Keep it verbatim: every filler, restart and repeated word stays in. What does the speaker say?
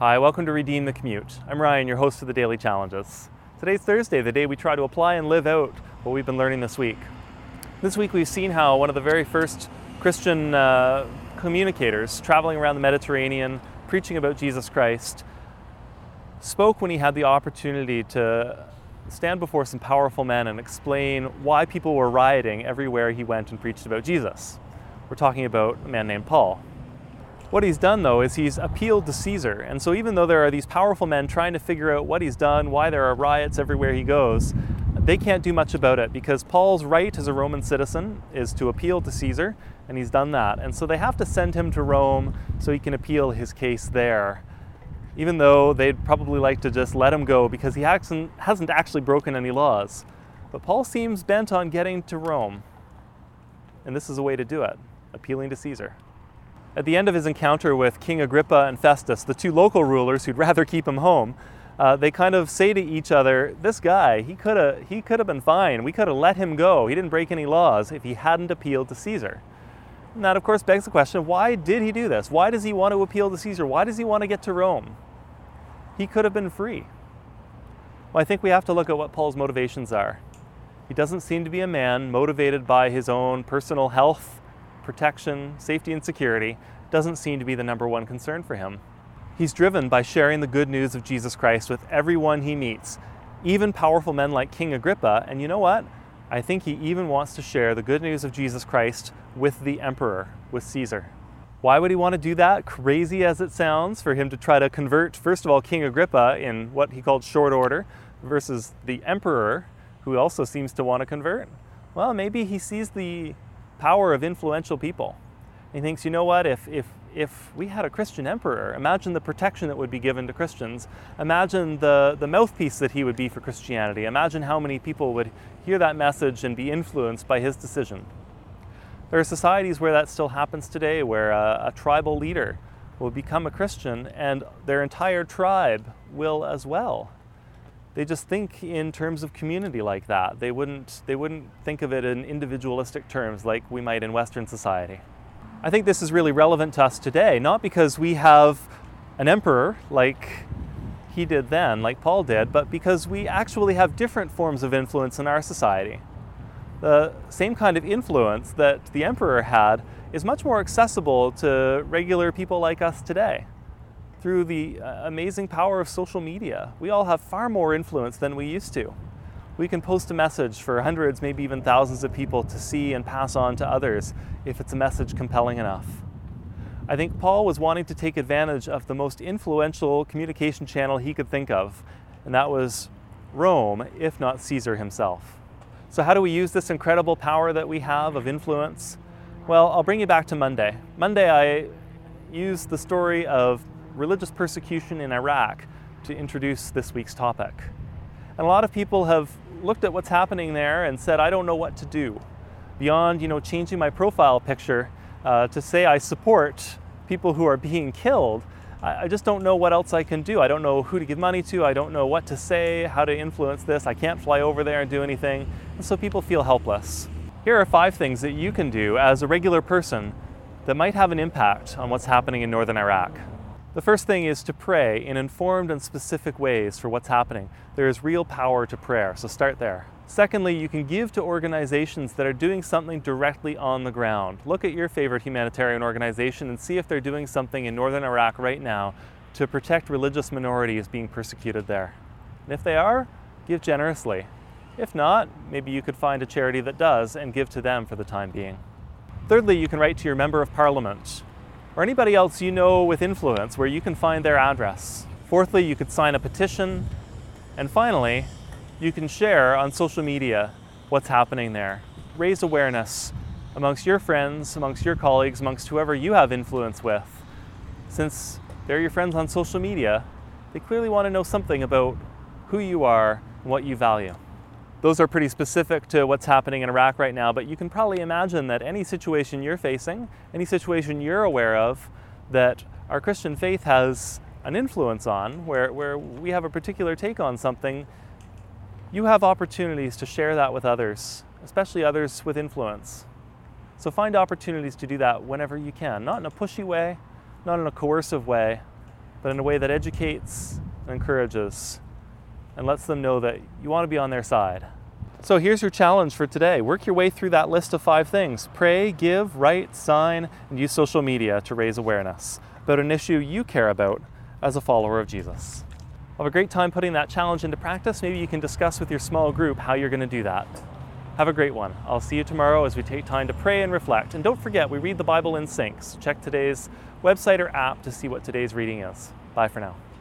Hi, welcome to Redeem the Commute. I'm Ryan, your host of the Daily Challenges. Today's Thursday, the day we try to apply and live out what we've been learning this week. This week we've seen how one of the very first Christian uh, communicators traveling around the Mediterranean, preaching about Jesus Christ, spoke when he had the opportunity to stand before some powerful men and explain why people were rioting everywhere he went and preached about Jesus. We're talking about a man named Paul. What he's done, though, is he's appealed to Caesar. And so even though there are these powerful men trying to figure out what he's done, why there are riots everywhere he goes, they can't do much about it because Paul's right as a Roman citizen is to appeal to Caesar, and he's done that. And so they have to send him to Rome so he can appeal his case there, even though they'd probably like to just let him go because he hasn't, hasn't actually broken any laws. But Paul seems bent on getting to Rome, and this is a way to do it, appealing to Caesar. At the end of his encounter with King Agrippa and Festus, the two local rulers who'd rather keep him home, uh, they kind of say to each other, this guy, he could have he could have been fine. We could have let him go. He didn't break any laws if he hadn't appealed to Caesar. And that, of course, begs the question, why did he do this? Why does he want to appeal to Caesar? Why does he want to get to Rome? He could have been free. Well, I think we have to look at what Paul's motivations are. He doesn't seem to be a man motivated by his own personal health, protection, safety, and security. Doesn't seem to be the number one concern for him. He's driven by sharing the good news of Jesus Christ with everyone he meets, even powerful men like King Agrippa. And you know what? I think he even wants to share the good news of Jesus Christ with the emperor, with Caesar. Why would he want to do that? Crazy as it sounds, for him to try to convert, first of all, King Agrippa in what he called short order, versus the emperor, who also seems to want to convert. Well, maybe he sees the power of influential people. He thinks, you know what, if, if, if we had a Christian emperor, imagine the protection that would be given to Christians. Imagine the, the mouthpiece that he would be for Christianity. Imagine how many people would hear that message and be influenced by his decision. There are societies where that still happens today, where a, a tribal leader will become a Christian and their entire tribe will as well. They just think in terms of community like that. They wouldn't, they wouldn't think of it in individualistic terms like we might in Western society. I think this is really relevant to us today, not because we have an emperor like he did then, like Paul did, but because we actually have different forms of influence in our society. The same kind of influence that the emperor had is much more accessible to regular people like us today. Through the amazing power of social media, we all have far more influence than we used to. We can post a message for hundreds, maybe even thousands of people to see and pass on to others if it's a message compelling enough. I think Paul was wanting to take advantage of the most influential communication channel he could think of, and that was Rome, if not Caesar himself. So how do we use this incredible power that we have of influence? Well, I'll bring you back to Monday. Monday I used the story of religious persecution in Iraq to introduce this week's topic. And a lot of people have looked at what's happening there and said, I don't know what to do. Beyond, you know, changing my profile picture uh, to say I support people who are being killed, I, I just don't know what else I can do. I don't know who to give money to. I don't know what to say, how to influence this. I can't fly over there and do anything. And so people feel helpless. Here are five things that you can do as a regular person that might have an impact on what's happening in northern Iraq. The first thing is to pray in informed and specific ways for what's happening. There is real power to prayer, so start there. Secondly, you can give to organizations that are doing something directly on the ground. Look at your favorite humanitarian organization and see if they're doing something in northern Iraq right now to protect religious minorities being persecuted there. And if they are, give generously. If not, maybe you could find a charity that does and give to them for the time being. Thirdly, you can write to your member of parliament or anybody else you know with influence where you can find their address. Fourthly, you could sign a petition. And finally, you can share on social media what's happening there. Raise awareness amongst your friends, amongst your colleagues, amongst whoever you have influence with. Since they're your friends on social media, they clearly want to know something about who you are and what you value. Those are pretty specific to what's happening in Iraq right now, but you can probably imagine that any situation you're facing, any situation you're aware of that our Christian faith has an influence on, where, where we have a particular take on something, you have opportunities to share that with others, especially others with influence. So find opportunities to do that whenever you can, not in a pushy way, not in a coercive way, but in a way that educates and encourages and lets them know that you want to be on their side. So here's your challenge for today. Work your way through that list of five things. Pray, give, write, sign, and use social media to raise awareness about an issue you care about as a follower of Jesus. Have a great time putting that challenge into practice. Maybe you can discuss with your small group how you're going to do that. Have a great one. I'll see you tomorrow as we take time to pray and reflect. And don't forget, we read the Bible in sync. So check today's website or app to see what today's reading is. Bye for now.